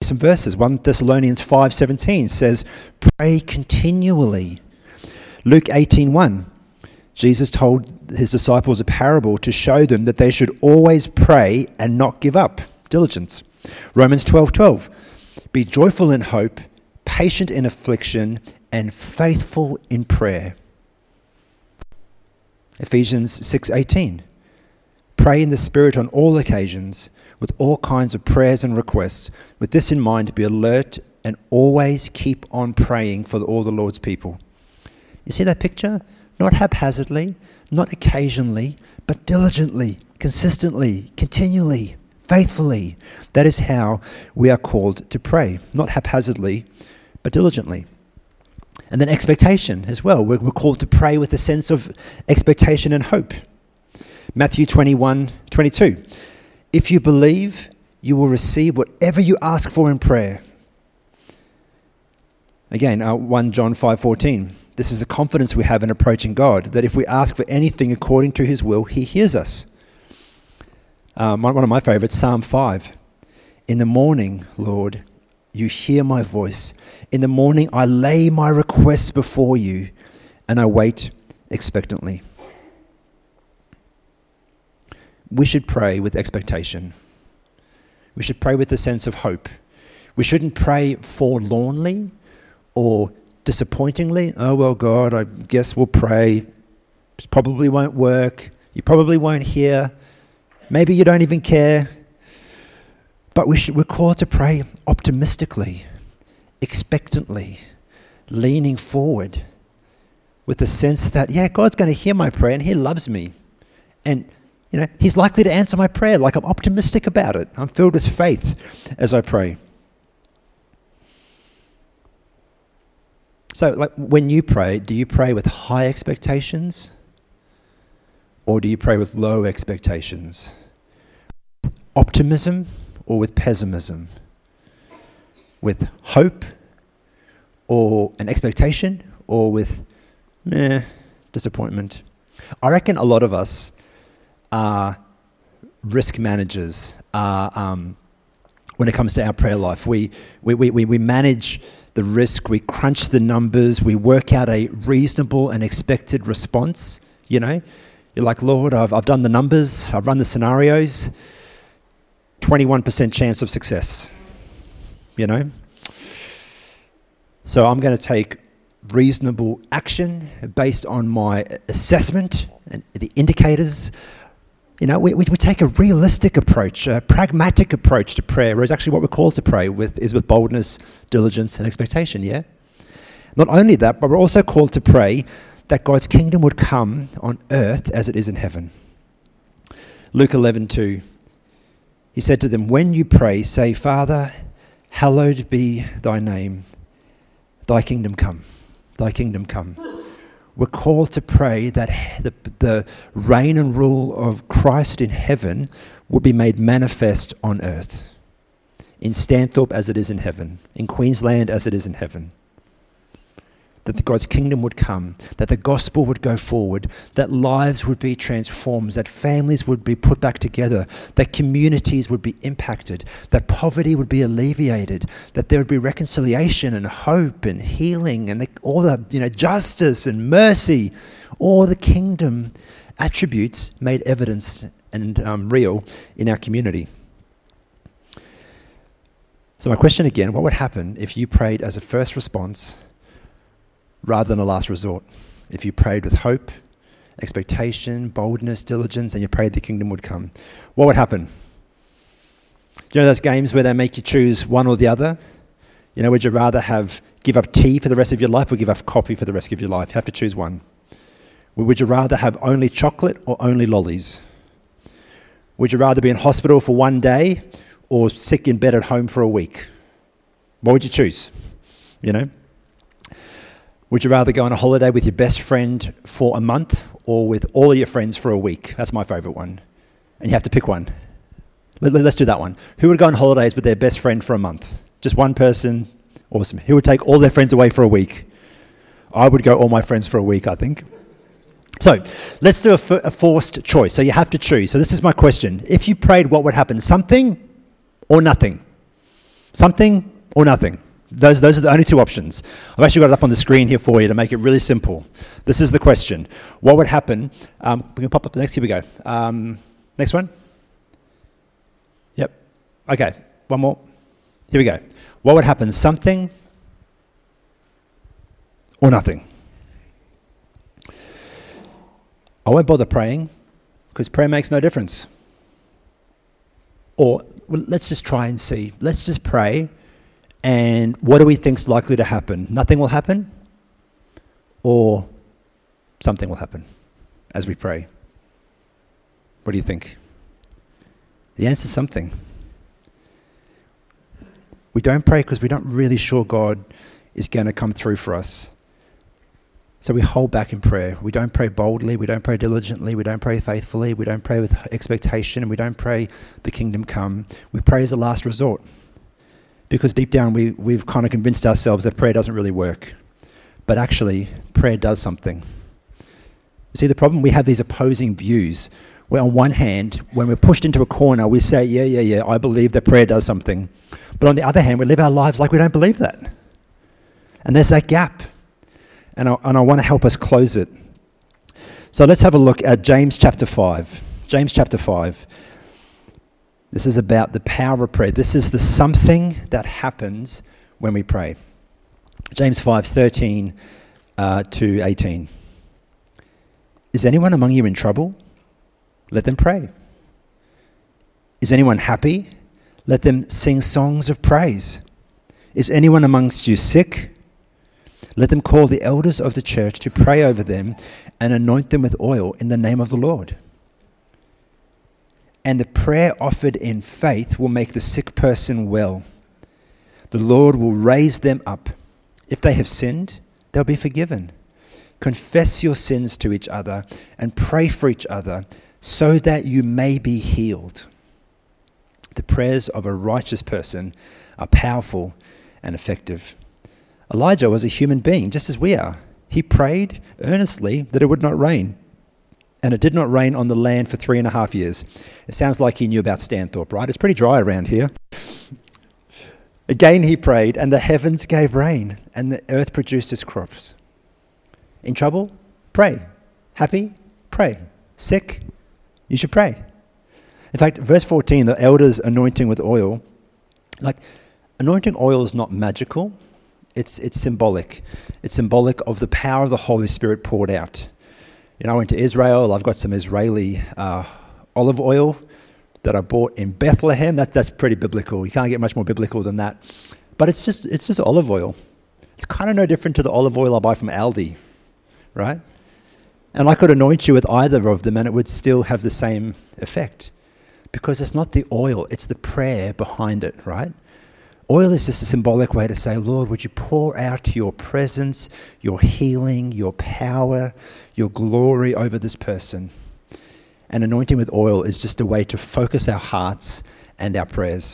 some verses. 1 Thessalonians 5:17 says, pray continually. Luke 18:1, Jesus told his disciples a parable to show them that they should always pray and not give up. Diligence. Romans 12:12, be joyful in hope, patient in affliction, and faithful in prayer. Ephesians 6:18, pray in the Spirit on all occasions, with all kinds of prayers and requests. With this in mind, be alert and always keep on praying for all the Lord's people. You see that picture? Not haphazardly, not occasionally, but diligently, consistently, continually, faithfully. That is how we are called to pray. Not haphazardly, but diligently. And then expectation as well. We're called to pray with a sense of expectation and hope. Matthew 21:22. If you believe, you will receive whatever you ask for in prayer. Again, 1 John 5:14. This is the confidence we have in approaching God, that if we ask for anything according to his will, he hears us. One of my favorites, Psalm 5. In the morning, Lord, you hear my voice. In the morning, I lay my requests before you, and I wait expectantly. We should pray with expectation. We should pray with a sense of hope. We shouldn't pray forlornly or disappointingly. Oh, well, God, I guess we'll pray. It probably won't work. You probably won't hear. Maybe you don't even care. But we're called to pray optimistically, expectantly, leaning forward with the sense that, yeah, God's going to hear my prayer and he loves me. And, he's likely to answer my prayer. Like, I'm optimistic about it. I'm filled with faith as I pray. So, like, when you pray, do you pray with high expectations or do you pray with low expectations? Optimism or with pessimism? With hope or an expectation or with disappointment? I reckon a lot of us are risk managers when it comes to our prayer life. We manage the risk, we crunch the numbers, we work out a reasonable and expected response. You're like, Lord, I've done the numbers, I've run the scenarios, 21% chance of success, So I'm going to take reasonable action based on my assessment and the indicators. We take a realistic approach, a pragmatic approach to prayer, whereas actually what we're called to pray with is with boldness, diligence, and expectation, yeah? Not only that, but we're also called to pray that God's kingdom would come on earth as it is in heaven. Luke 11:2, he said to them, when you pray, say, Father, hallowed be thy name, thy kingdom come, thy kingdom come. We're called to pray that the reign and rule of Christ in heaven would be made manifest on earth, in Stanthorpe as it is in heaven, in Queensland as it is in heaven. That God's kingdom would come, that the gospel would go forward, that lives would be transformed, that families would be put back together, that communities would be impacted, that poverty would be alleviated, that there would be reconciliation and hope and healing and all the justice and mercy, all the kingdom attributes made evidence and real in our community. So my question again, what would happen if you prayed as a first response rather than a last resort? If you prayed with hope, expectation, boldness, diligence, and you prayed the kingdom would come, what would happen? Do you know those games where they make you choose one or the other? Would you rather give up tea for the rest of your life or give up coffee for the rest of your life? You have to choose one. Would you rather have only chocolate or only lollies? Would you rather be in hospital for one day or sick in bed at home for a week? What would you choose? Would you rather go on a holiday with your best friend for a month or with all of your friends for a week? That's my favourite one. And you have to pick one. Let's do that one. Who would go on holidays with their best friend for a month? Just one person? Awesome. Who would take all their friends away for a week? I would go all my friends for a week, I think. So let's do a forced choice. So you have to choose. So this is my question. If you prayed, what would happen? Something or nothing? Something or nothing. Those are the only two options. I've actually got it up on the screen here for you to make it really simple. This is the question. What would happen? We can pop up the next. Here we go. Next one. Yep. Okay. One more. Here we go. What would happen? Something or nothing? I won't bother praying because prayer makes no difference. Or let's just try and see. Let's just pray. And what do we think's likely to happen? Nothing will happen? Or something will happen as we pray? What do you think? The answer is something. We don't pray because we're not really sure God is going to come through for us. So we hold back in prayer. We don't pray boldly, we don't pray diligently, we don't pray faithfully, we don't pray with expectation, and we don't pray the kingdom come. We pray as a last resort. Because deep down we've kind of convinced ourselves that prayer doesn't really work. But actually, prayer does something. You see the problem? We have these opposing views. Where on one hand, when we're pushed into a corner, we say, yeah, I believe that prayer does something. But on the other hand, we live our lives like we don't believe that. And there's that gap. And I want to help us close it. So let's have a look at James chapter 5. James chapter 5. This is about the power of prayer. This is the something that happens when we pray. James 5:13 to 18. Is anyone among you in trouble? Let them pray. Is anyone happy? Let them sing songs of praise. Is anyone amongst you sick? Let them call the elders of the church to pray over them and anoint them with oil in the name of the Lord. And the prayer offered in faith will make the sick person well. The Lord will raise them up. If they have sinned, they'll be forgiven. Confess your sins to each other and pray for each other so that you may be healed. The prayers of a righteous person are powerful and effective. Elijah was a human being, just as we are. He prayed earnestly that it would not rain. And it did not rain on the land for 3.5 years. It sounds like he knew about Stanthorpe, right? It's pretty dry around here. Again he prayed, and the heavens gave rain, and the earth produced its crops. In trouble? Pray. Happy? Pray. Sick? You should pray. In fact, verse 14, the elders anointing with oil. Like, anointing oil is not magical. It's symbolic. It's symbolic of the power of the Holy Spirit poured out. You know, I went to Israel. I've got some Israeli olive oil that I bought in Bethlehem. That's pretty biblical. You can't get much more biblical than that. But it's just olive oil. It's kind of no different to the olive oil I buy from Aldi, right? And I could anoint you with either of them and it would still have the same effect. Because it's not the oil, it's the prayer behind it, right? Oil is just a symbolic way to say, Lord, would you pour out your presence, your healing, your power, your glory over this person? And anointing with oil is just a way to focus our hearts and our prayers.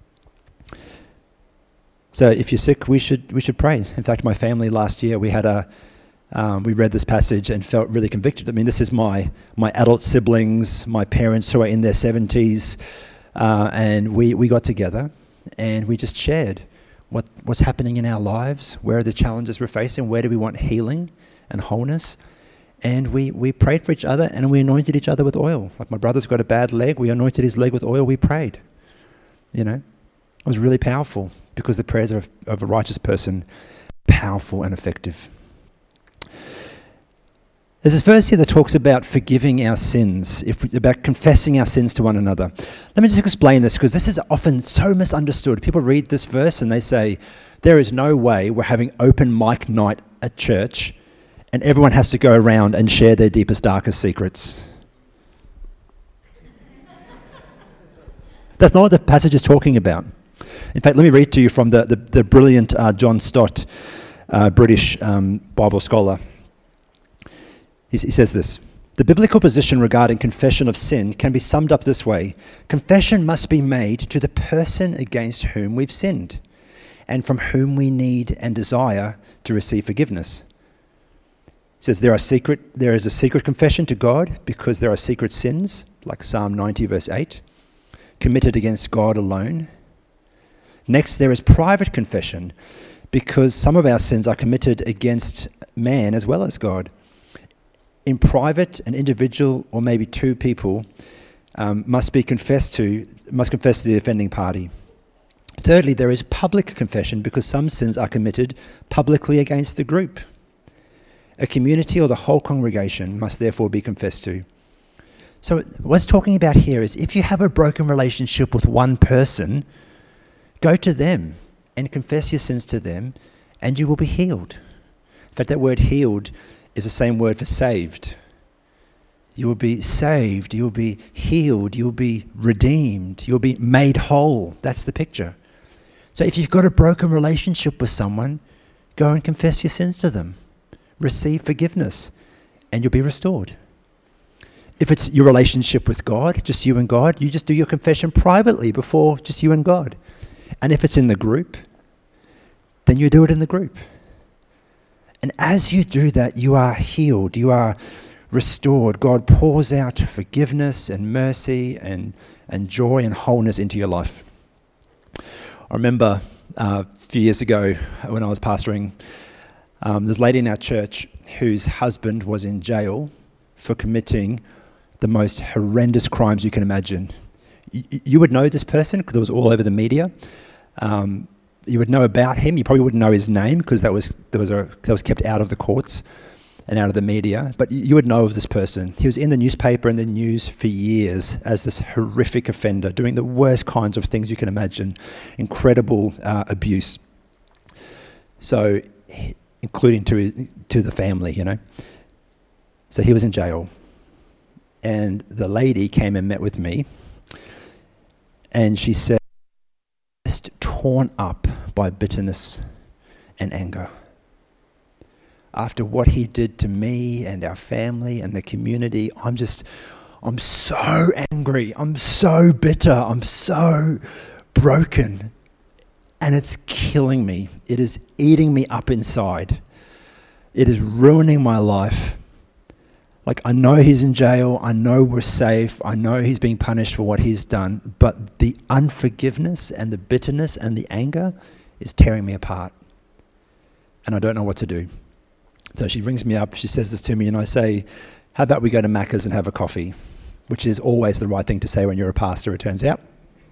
So if you're sick, we should pray. In fact, my family last year, we read this passage and felt really convicted. I mean, this is my adult siblings, my parents who are in their 70s, and we got together. And we just shared what's happening in our lives, where are the challenges we're facing, where do we want healing and wholeness. And we prayed for each other and we anointed each other with oil. Like my brother's got a bad leg, we anointed his leg with oil, we prayed. You know, it was really powerful because the prayers of a righteous person are powerful and effective. There's this verse here that talks about forgiving our sins, about confessing our sins to one another. Let me just explain this because this is often so misunderstood. People read this verse and they say, there is no way we're having open mic night at church and everyone has to go around and share their deepest, darkest secrets. That's not what the passage is talking about. In fact, let me read to you from the brilliant John Stott, British Bible scholar. He says this: the biblical position regarding confession of sin can be summed up this way. Confession must be made to the person against whom we've sinned and from whom we need and desire to receive forgiveness. He says there is a secret confession to God because there are secret sins, like Psalm 90 verse 8, committed against God alone. Next, there is private confession, because some of our sins are committed against man as well as God. In private, an individual or maybe two people must confess to the offending party. Thirdly, there is public confession, because some sins are committed publicly against the group. A community or the whole congregation must therefore be confessed to. So what's talking about here is, if you have a broken relationship with one person, go to them and confess your sins to them, and you will be healed. In fact, that word healed is the same word for saved. You will be saved, you'll be healed, you'll be redeemed, you'll be made whole. That's the picture. So if you've got a broken relationship with someone, go and confess your sins to them. Receive forgiveness, and you'll be restored. If it's your relationship with God, just you and God, you just do your confession privately before just you and God. And if it's in the group, then you do it in the group. And as you do that, you are healed, you are restored. God pours out forgiveness and mercy and joy and wholeness into your life. I remember a few years ago when I was pastoring, there's a lady in our church whose husband was in jail for committing the most horrendous crimes you can imagine. You would know this person because it was all over the media. You would know about him. You probably wouldn't know his name because that was kept out of the courts and out of the media. But you would know of this person. He was in the newspaper and the news for years as this horrific offender, doing the worst kinds of things you can imagine, incredible abuse. So, including to the family, you know. So he was in jail, and the lady came and met with me, and she said, just torn up by bitterness and anger. After what he did to me and our family and the community, I'm so angry, I'm so bitter, I'm so broken, and it's killing me. It is eating me up inside. It is ruining my life. Like, I know he's in jail, I know we're safe, I know he's being punished for what he's done, but the unforgiveness and the bitterness and the anger is tearing me apart. And I don't know what to do. So she rings me up, she says this to me, and I say, how about we go to Macca's and have a coffee? Which is always the right thing to say when you're a pastor, it turns out.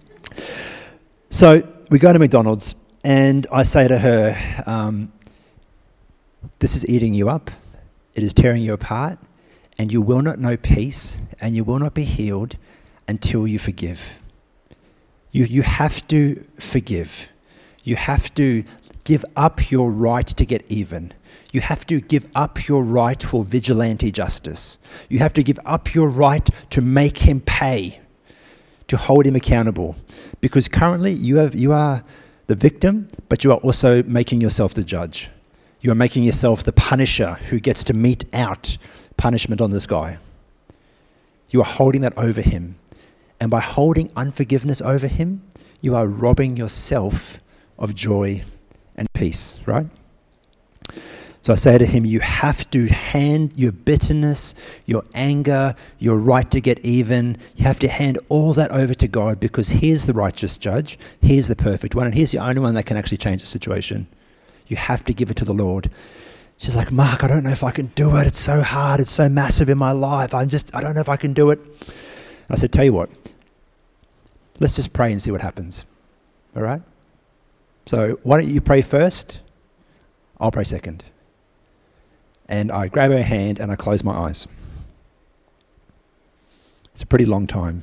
So we go to McDonald's, and I say to her, this is eating you up, it is tearing you apart, and you will not know peace, and you will not be healed until you forgive. You have to forgive. You have to give up your right to get even. You have to give up your right for vigilante justice. You have to give up your right to make him pay, to hold him accountable. Because currently you are the victim, but you are also making yourself the judge. You are making yourself the punisher who gets to mete out punishment on this guy. You are holding that over him. And by holding unforgiveness over him, you are robbing yourself of joy and peace, right? So I say to him, you have to hand your bitterness, your anger, your right to get even, you have to hand all that over to God, because he's the righteous judge, he's the perfect one, and he's the only one that can actually change the situation. You have to give it to the Lord. She's like, Mark, I don't know if I can do it. It's so hard. It's so massive in my life. I don't know if I can do it. And I said, tell you what, let's just pray and see what happens. All right? So why don't you pray first? I'll pray second. And I grab her hand and I close my eyes. It's a pretty long time.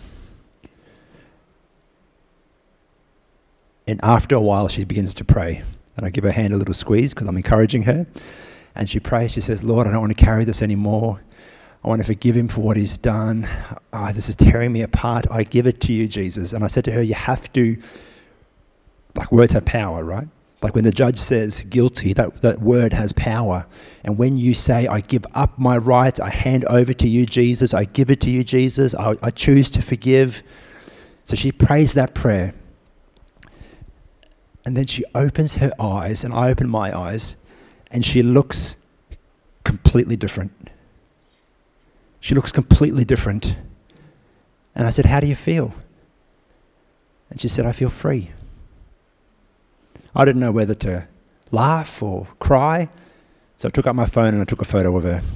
And after a while, she begins to pray. And I give her hand a little squeeze because I'm encouraging her. And she prays, she says, Lord, I don't want to carry this anymore. I want to forgive him for what he's done. This is tearing me apart. I give it to you, Jesus. And I said to her, you have to, like, words have power, right? Like when the judge says guilty, that word has power. And when you say, I give up my rights, I hand over to you, Jesus, I give it to you, Jesus, I choose to forgive. So she prays that prayer. And then she opens her eyes, and I open my eyes, and she looks completely different. She looks completely different. And I said, how do you feel? And she said, I feel free. I didn't know whether to laugh or cry, so I took up my phone and I took a photo of her.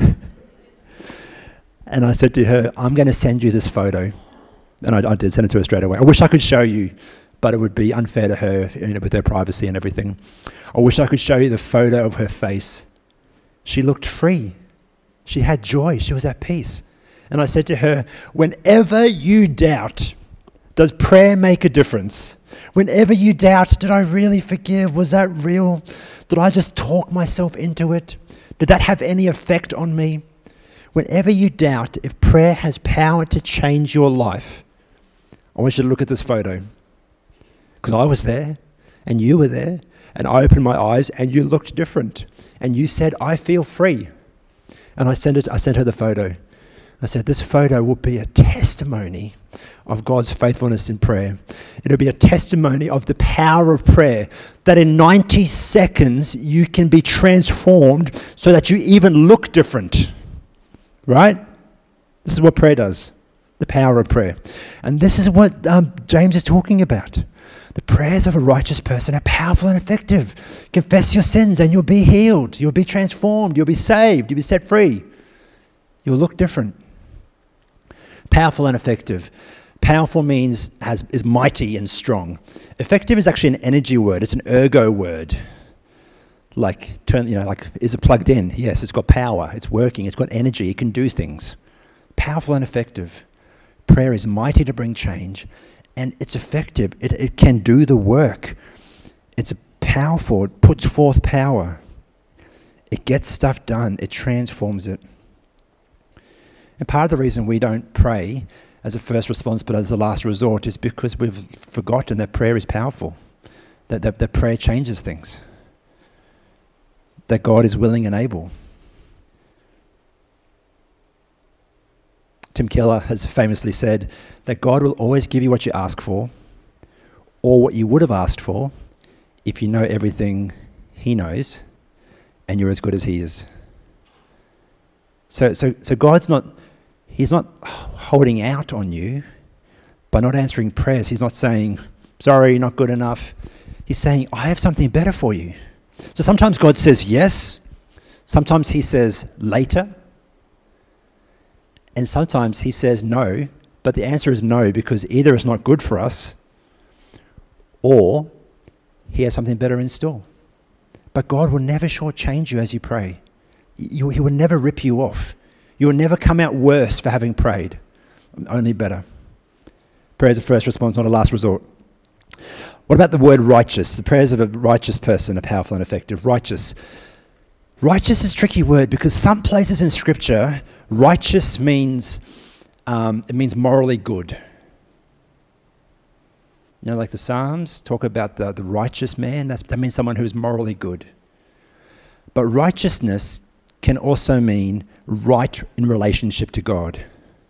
And I said to her, I'm going to send you this photo. And I did send it to her straight away. I wish I could show you, but it would be unfair to her, with her privacy and everything. I wish I could show you the photo of her face. She looked free. She had joy. She was at peace. And I said to her, whenever you doubt, does prayer make a difference? Whenever you doubt, did I really forgive? Was that real? Did I just talk myself into it? Did that have any effect on me? Whenever you doubt if prayer has power to change your life, I want you to look at this photo. Because I was there, and you were there, and I opened my eyes, and you looked different. And you said, I feel free. And I sent her the photo. I said, this photo will be a testimony of God's faithfulness in prayer. It'll be a testimony of the power of prayer, that in 90 seconds you can be transformed so that you even look different. Right? This is what prayer does. The power of prayer. And this is what James is talking about. The prayers of a righteous person are powerful and effective. Confess your sins and you'll be healed. You'll be transformed. You'll be saved. You'll be set free. You'll look different. Powerful and effective. Powerful means is mighty and strong. Effective is actually an energy word. It's an ergo word. Like, is it plugged in? Yes, it's got power. It's working. It's got energy. It can do things. Powerful and effective. Prayer is mighty to bring change, and it's effective. It can do the work. It's powerful. It puts forth power. It gets stuff done. It transforms it. And part of the reason we don't pray as a first response but as a last resort is because we've forgotten that prayer is powerful, that prayer changes things, that God is willing and able. Tim Keller has famously said that God will always give you what you ask for, or what you would have asked for, if you know everything He knows and you're as good as He is. So God's not, He's not holding out on you by not answering prayers. He's not saying, sorry, not good enough. He's saying, I have something better for you. So sometimes God says yes, sometimes He says later, and sometimes He says no, but the answer is no because either it's not good for us or He has something better in store. But God will never shortchange you as you pray. He will never rip you off. You will never come out worse for having prayed, only better. Prayer is a first response, not a last resort. What about the word righteous? The prayers of a righteous person are powerful and effective. Righteous. Righteous is a tricky word because some places in Scripture, righteous means it means morally good. Like the Psalms talk about the righteous man. That means someone who is morally good. But righteousness can also mean right in relationship to God.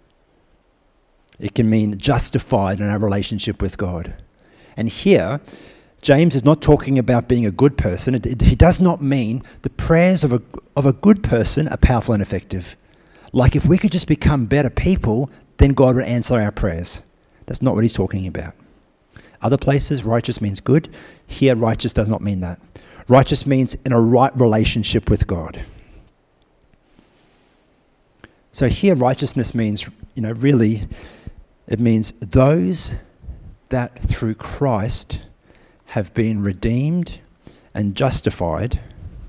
It can mean justified in our relationship with God. And here, James is not talking about being a good person. He does not mean the prayers of a good person are powerful and effective. Like if we could just become better people, then God would answer our prayers. That's not what he's talking about. Other places, righteous means good. Here, righteous does not mean that. Righteous means in a right relationship with God. So here, righteousness means, really, it means those that through Christ have been redeemed and justified,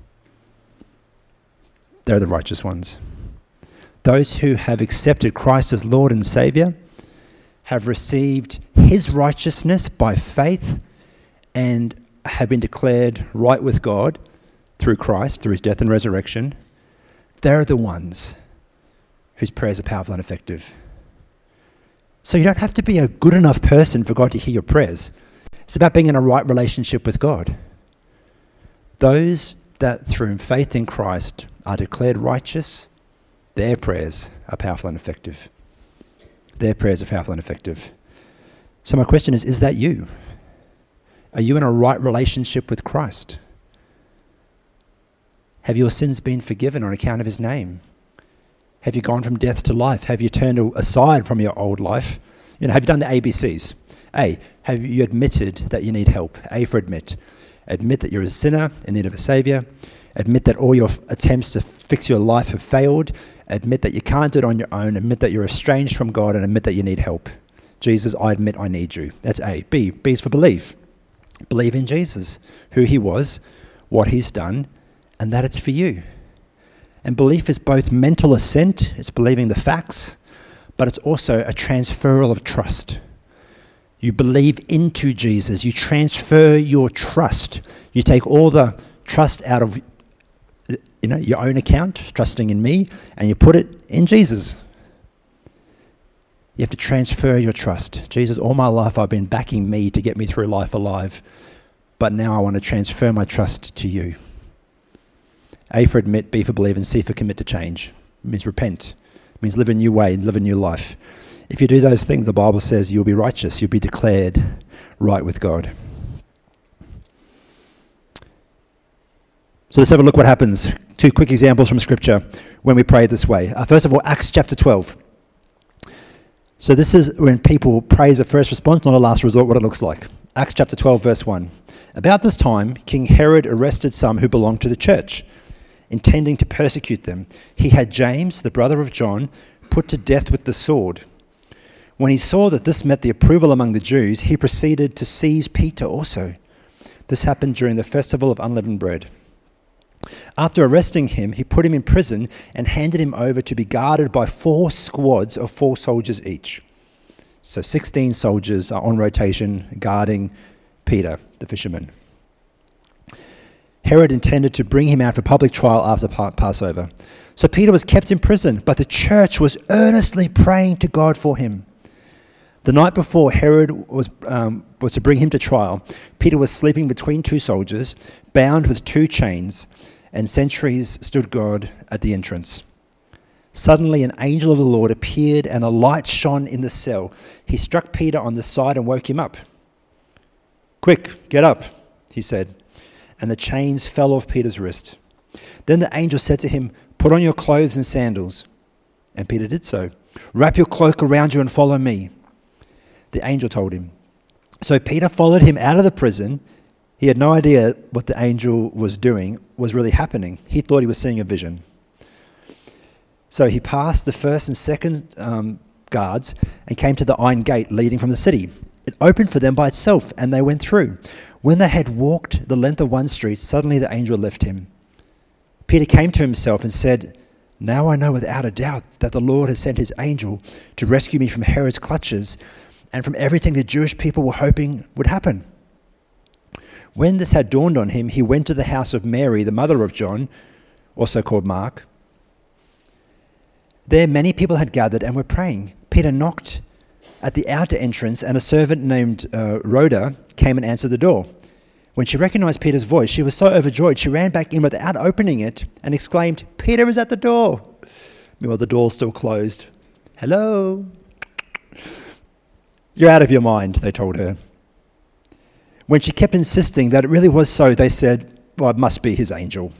they're the righteous ones. Those who have accepted Christ as Lord and Saviour have received His righteousness by faith and have been declared right with God through Christ, through His death and resurrection. They're the ones whose prayers are powerful and effective. So you don't have to be a good enough person for God to hear your prayers. It's about being in a right relationship with God. Those that through faith in Christ are declared righteous, their prayers are powerful and effective. Their prayers are powerful and effective. So my question is that you? Are you in a right relationship with Christ? Have your sins been forgiven on account of His name? Have you gone from death to life? Have you turned aside from your old life? Have you done the ABCs? A, have you admitted that you need help? A for admit. Admit that you're a sinner in need of a Saviour. Admit that all your attempts to fix your life have failed. Admit that you can't do it on your own. Admit that you're estranged from God, and admit that you need help. Jesus, I admit I need you. That's A. B is for believe. Believe in Jesus, who he was, what he's done, and that it's for you. And belief is both mental assent, it's believing the facts, but it's also a transferal of trust. You believe into Jesus. You transfer your trust. You take all the trust out of your own account, trusting in me, and you put it in Jesus. You have to transfer your trust. Jesus, all my life I've been backing me to get me through life alive, but now I want to transfer my trust to you. A for admit, B for believe, and C for commit to change. It means repent. It means live a new way, live a new life. If you do those things, the Bible says you'll be righteous, you'll be declared right with God. So let's have a look what happens. 2 quick examples from Scripture when we pray this way. First of all, Acts chapter 12. So this is when people pray as a first response, not a last resort, what it looks like. Acts chapter 12, verse 1. About this time, King Herod arrested some who belonged to the church, intending to persecute them. He had James, the brother of John, put to death with the sword. When he saw that this met the approval among the Jews, he proceeded to seize Peter also. This happened during the festival of unleavened bread. After arresting him, he put him in prison and handed him over to be guarded by 4 squads of 4 soldiers each. So 16 soldiers are on rotation guarding Peter, the fisherman. Herod intended to bring him out for public trial after Passover. So Peter was kept in prison, but the church was earnestly praying to God for him. The night before Herod was to bring him to trial, Peter was sleeping between 2 soldiers, bound with 2 chains, and sentries stood guard at the entrance. Suddenly an angel of the Lord appeared, and a light shone in the cell. He struck Peter on the side and woke him up. "Quick, get up," he said, and the chains fell off Peter's wrist. Then the angel said to him, "Put on your clothes and sandals." And Peter did so. "Wrap your cloak around you and follow me," the angel told him. So Peter followed him out of the prison. He had no idea what the angel was doing was really happening. He thought he was seeing a vision. So he passed the first and second guards and came to the iron gate leading from the city. It opened for them by itself, and they went through. When they had walked the length of one street, suddenly the angel left him. Peter came to himself and said, "Now I know without a doubt that the Lord has sent his angel to rescue me from Herod's clutches and from everything the Jewish people were hoping would happen." When this had dawned on him, he went to the house of Mary, the mother of John, also called Mark. There many people had gathered and were praying. Peter knocked at the outer entrance, and a servant named Rhoda came and answered the door. When she recognized Peter's voice, she was so overjoyed, she ran back in without opening it and exclaimed, "Peter is at the door." Meanwhile, the door's still closed. "Hello." "You're out of your mind," they told her. When she kept insisting that it really was so, they said, "Well, it must be his angel."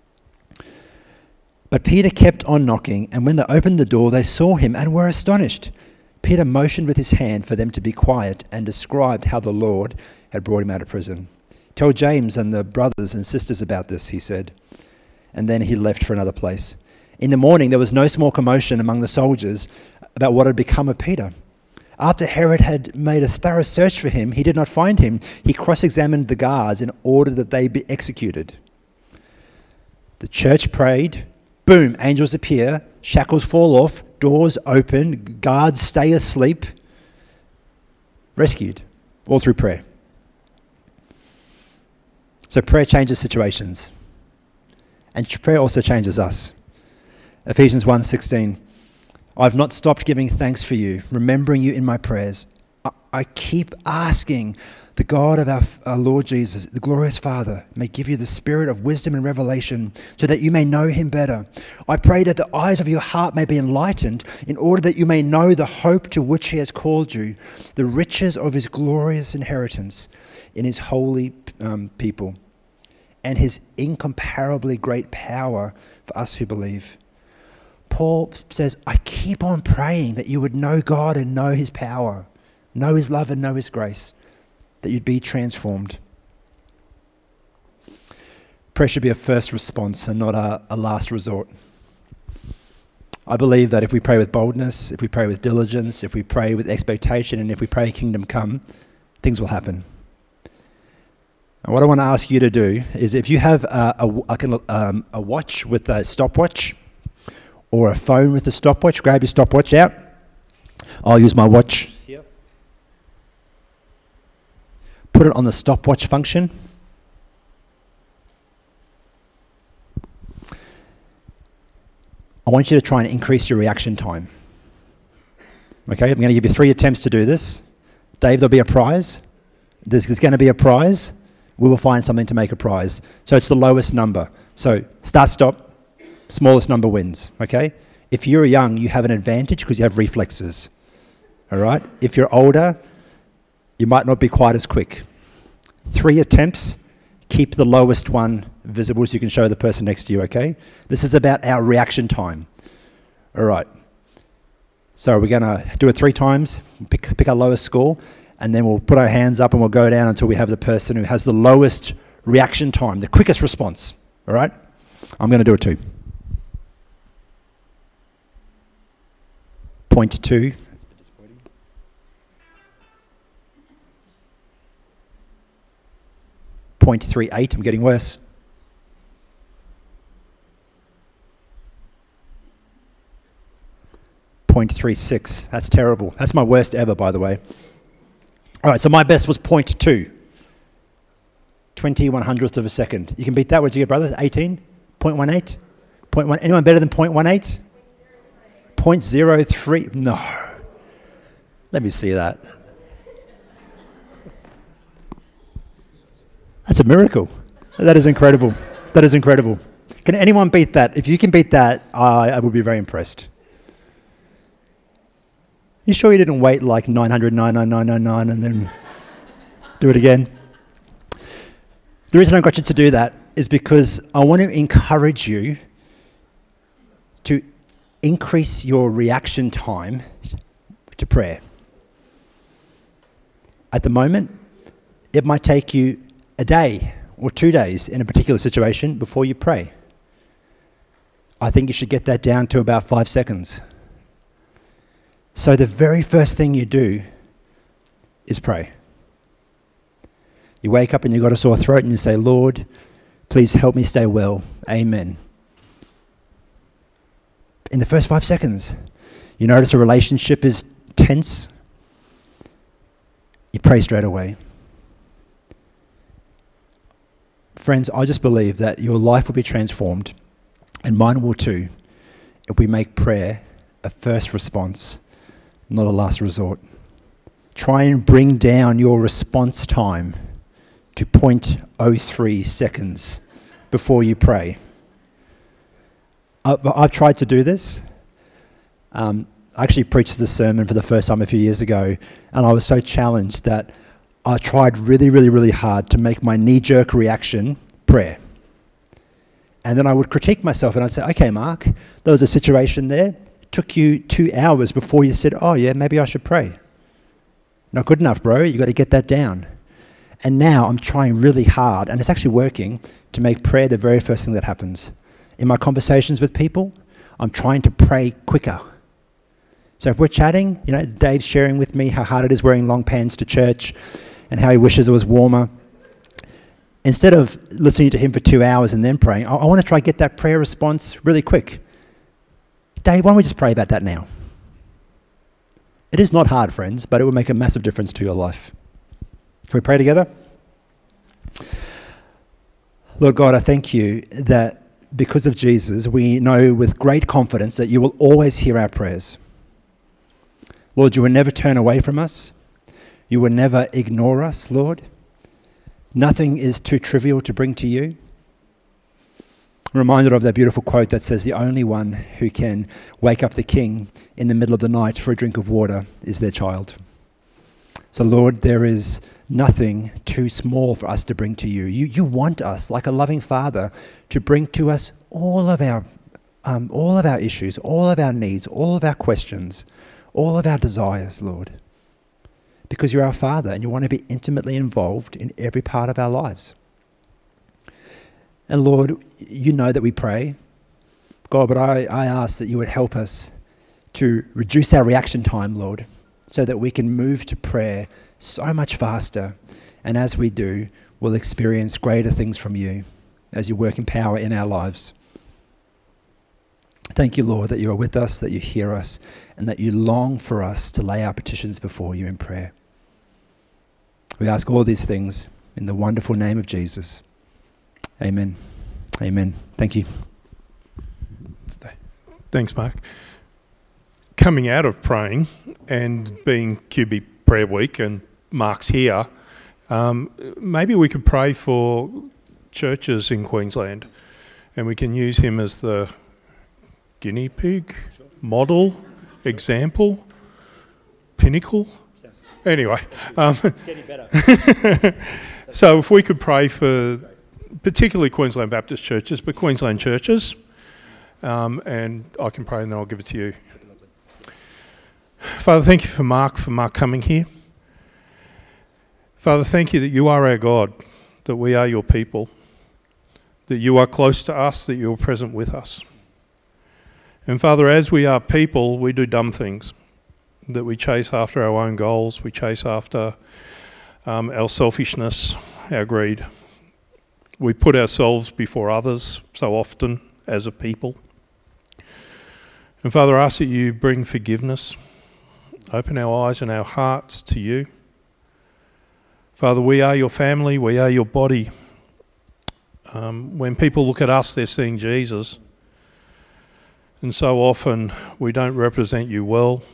But Peter kept on knocking, and when they opened the door, they saw him and were astonished. Peter motioned with his hand for them to be quiet and described how the Lord had brought him out of prison. "Tell James and the brothers and sisters about this," he said. And then he left for another place. In the morning, there was no small commotion among the soldiers about what had become of Peter. After Herod had made a thorough search for him, he did not find him. He cross-examined the guards in order that they be executed. The church prayed. Boom, angels appear. Shackles fall off. Doors open. Guards stay asleep. Rescued. All through prayer. So prayer changes situations. And prayer also changes us. Ephesians 1:16. "I've not stopped giving thanks for you, remembering you in my prayers. I keep asking the God of our Lord Jesus, the glorious Father, may give you the spirit of wisdom and revelation so that you may know him better. I pray that the eyes of your heart may be enlightened in order that you may know the hope to which he has called you, the riches of his glorious inheritance in his holy people, and his incomparably great power for us who believe." Paul says, I keep on praying that you would know God and know his power, know his love and know his grace, that you'd be transformed. Prayer should be a first response and not a last resort. I believe that if we pray with boldness, if we pray with diligence, if we pray with expectation, and if we pray kingdom come, things will happen. And what I want to ask you to do is, if you have a watch with a stopwatch or a phone with a stopwatch, grab your stopwatch out. I'll use my watch here. Put it on the stopwatch function. I want you to try and increase your reaction time. Okay, I'm going to give you 3 attempts to do this. Dave, there'll be a prize. There's going to be a prize. We will find something to make a prize. So it's the lowest number. So start, stop, smallest number wins. Okay? If you're young, you have an advantage because you have reflexes. All right? If you're older, you might not be quite as quick. 3 attempts. Keep the lowest one visible so you can show the person next to you, okay? This is about our reaction time. All right. So we're going to do it 3 times, pick our lowest score, and then we'll put our hands up and we'll go down until we have the person who has the lowest reaction time, the quickest response. All right? I'm going to do it too. 0.2. 0.38, I'm getting worse. 0.36, that's terrible. That's my worst ever, by the way. All right, so my best was 0.2. 20/100th of a second. You can beat that. What'd you get, brother? 18? 0.18? 0.1? Anyone better than 0.18? 0.03? No. Let me see that. That's a miracle. That is incredible. That is incredible. Can anyone beat that? If you can beat that, I would be very impressed. You sure you didn't wait like 999,999 and then do it again? The reason I got you to do that is because I want to encourage you to increase your reaction time to prayer. At the moment, it might take you a day or 2 days in a particular situation before you pray. I think you should get that down to about 5 seconds. So the very first thing you do is pray. You wake up and you've got a sore throat and you say, Lord, please help me stay well. Amen. In the first 5 seconds, you notice a relationship is tense. You pray straight away. Friends, I just believe that your life will be transformed, and mine will too, if we make prayer a first response, not a last resort. Try and bring down your response time to 0.03 seconds before you pray. I've tried to do this. I actually preached this sermon for the first time a few years ago, and I was so challenged that I tried really, really, really hard to make my knee-jerk reaction prayer. And then I would critique myself and I'd say, okay, Mark, there was a situation there. It took you 2 hours before you said, oh yeah, maybe I should pray. Not good enough, bro. You got to get that down. And now I'm trying really hard, and it's actually working, to make prayer the very first thing that happens. In my conversations with people, I'm trying to pray quicker. So if we're chatting, Dave's sharing with me how hard it is wearing long pants to church and how he wishes it was warmer. Instead of listening to him for 2 hours and then praying, I want to try to get that prayer response really quick. Dave, why don't we just pray about that now? It is not hard, friends, but it will make a massive difference to your life. Can we pray together? Lord God, I thank you that because of Jesus, we know with great confidence that you will always hear our prayers. Lord, you will never turn away from us. You will never ignore us, Lord. Nothing is too trivial to bring to you. I'm reminded of that beautiful quote that says, the only one who can wake up the king in the middle of the night for a drink of water is their child. So Lord, there is nothing too small for us to bring to you. You want us, like a loving father, to bring to us all of our issues, all of our needs, all of our questions, all of our desires, Lord. Because you're our Father and you want to be intimately involved in every part of our lives. And Lord, you know that we pray. God, but I ask that you would help us to reduce our reaction time, Lord, so that we can move to prayer so much faster. And as we do, we'll experience greater things from you as you work in power in our lives. Thank you, Lord, that you are with us, that you hear us, and that you long for us to lay our petitions before you in prayer. We ask all these things in the wonderful name of Jesus. Amen. Amen. Thank you. Thanks, Mark. Coming out of praying and being QB Prayer Week, and Mark's here, maybe we could pray for churches in Queensland, and we can use him as the guinea pig, model, example, pinnacle. Anyway, It's getting better. so if we could pray for particularly Queensland Baptist churches, but Queensland churches, and I can pray and then I'll give it to you. Father, thank you for Mark coming here. Father, thank you that you are our God, that we are your people, that you are close to us, that you are present with us. And Father, as we are people, we do dumb things, that we chase after our own goals, we chase after our selfishness, our greed. We put ourselves before others so often as a people. And Father, I ask that you bring forgiveness, open our eyes and our hearts to you. Father, we are your family, we are your body. When people look at us, they're seeing Jesus. And so often we don't represent you well.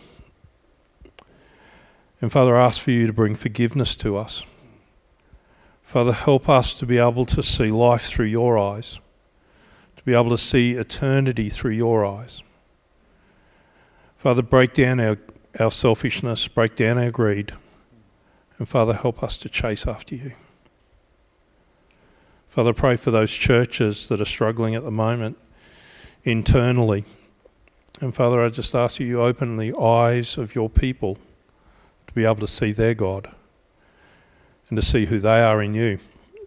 And Father, I ask for you to bring forgiveness to us. Father, help us to be able to see life through your eyes, to be able to see eternity through your eyes. Father, break down our selfishness, break down our greed. And Father, help us to chase after you. Father, pray for those churches that are struggling at the moment internally. And Father, I just ask you open the eyes of your people to be able to see their God and to see who they are in you.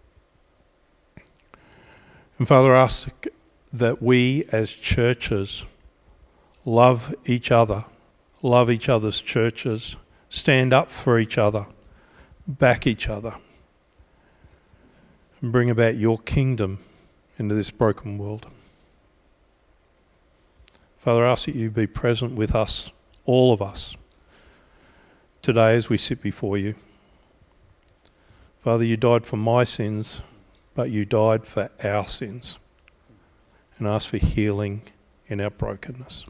And Father, I ask that we as churches love each other, love each other's churches, stand up for each other, back each other, and bring about your kingdom into this broken world. Father, I ask that you be present with us, all of us, today as we sit before you. Father, you died for my sins, but you died for our sins. And I ask for healing in our brokenness.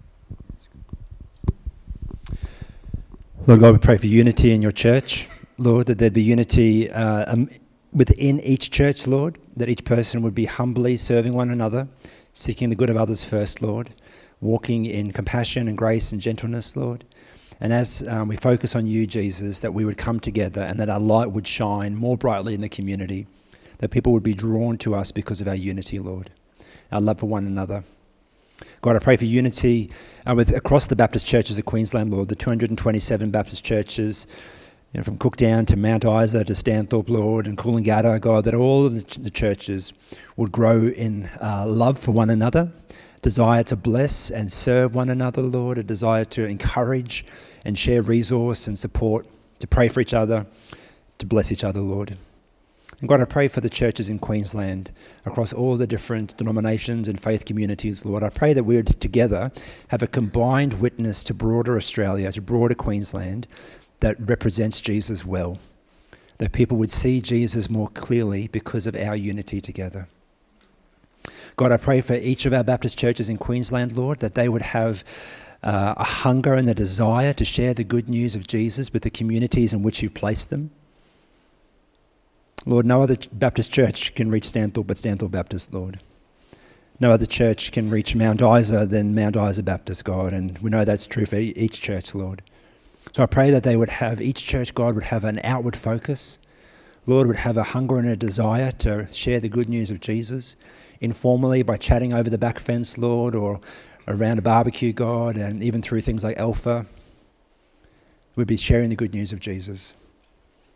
Lord God, we pray for unity in your church. Lord, that there'd be unity within each church, Lord, that each person would be humbly serving one another, seeking the good of others first, Lord, walking in compassion and grace and gentleness, Lord. And as we focus on you, Jesus, that we would come together and that our light would shine more brightly in the community, that people would be drawn to us because of our unity, Lord, our love for one another. God, I pray for unity across the Baptist churches of Queensland, Lord, the 227 Baptist churches, from Cookdown to Mount Isa to Stanthorpe, Lord, and Coolangatta, God, that all of the churches would grow in love for one another, desire to bless and serve one another, Lord, a desire to encourage and share resource and support, to pray for each other, to bless each other, Lord. And God, I pray for the churches in Queensland, across all the different denominations and faith communities, Lord. I pray that we would together have a combined witness to broader Australia, to broader Queensland, that represents Jesus well, that people would see Jesus more clearly because of our unity together. God, I pray for each of our Baptist churches in Queensland, Lord, that they would have a hunger and a desire to share the good news of Jesus with the communities in which you've placed them. Lord, no other Baptist church can reach Stanthorpe but Stanthorpe Baptist, Lord. No other church can reach Mount Isa than Mount Isa Baptist, God, and we know that's true for each church, Lord. So I pray that they would have, each church, God, would have an outward focus. Lord, would have a hunger and a desire to share the good news of Jesus, informally by chatting over the back fence, Lord, or around a barbecue, God, and even through things like Alpha. We'd be sharing the good news of Jesus.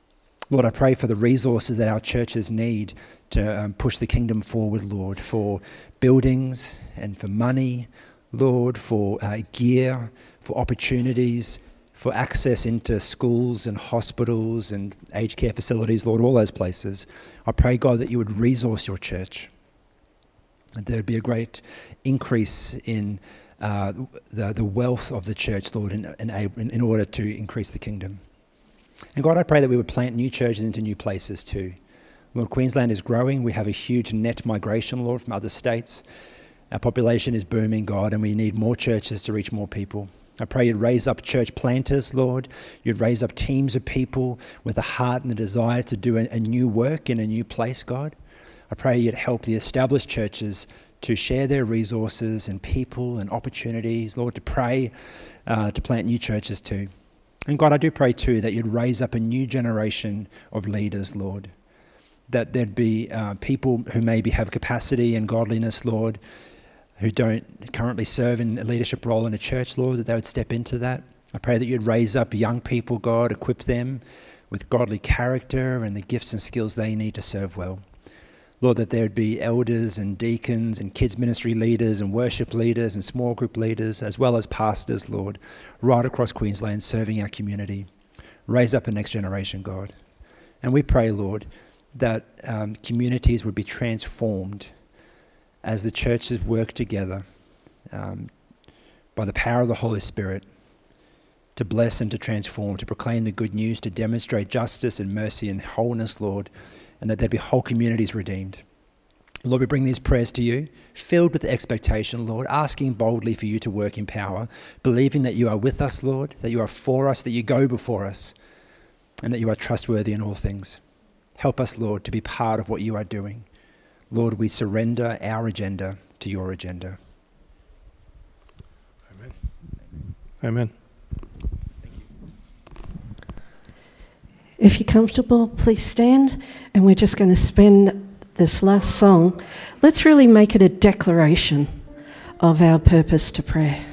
Lord, I pray for the resources that our churches need to push the kingdom forward, Lord, for buildings and for money, Lord, for gear, for opportunities, for access into schools and hospitals and aged care facilities, Lord, all those places. I pray, God, that you would resource your church, that there would be a great increase in the wealth of the church, Lord, in order to increase the kingdom. And God, I pray that we would plant new churches into new places too. Lord, Queensland is growing. We have a huge net migration, Lord, from other states. Our population is booming, God, and we need more churches to reach more people. I pray you'd raise up church planters, Lord. You'd raise up teams of people with a heart and a desire to do a new work in a new place, God. I pray you'd help the established churches to share their resources and people and opportunities, Lord, to pray, to plant new churches too. And God, I do pray too that you'd raise up a new generation of leaders, Lord, that there'd be people who maybe have capacity and godliness, Lord, who don't currently serve in a leadership role in a church, Lord, that they would step into that. I pray that you'd raise up young people, God, equip them with godly character and the gifts and skills they need to serve well. Lord, that there would be elders and deacons and kids ministry leaders and worship leaders and small group leaders, as well as pastors, Lord, right across Queensland serving our community. Raise up a next generation, God. And we pray, Lord, that communities would be transformed as the churches work together by the power of the Holy Spirit to bless and to transform, to proclaim the good news, to demonstrate justice and mercy and wholeness, Lord, and that there'd be whole communities redeemed. Lord, we bring these prayers to you, filled with expectation, Lord, asking boldly for you to work in power, believing that you are with us, Lord, that you are for us, that you go before us, and that you are trustworthy in all things. Help us, Lord, to be part of what you are doing. Lord, we surrender our agenda to your agenda. Amen. Amen. If you're comfortable, please stand, and we're just going to spend this last song. Let's really make it a declaration of our purpose to prayer.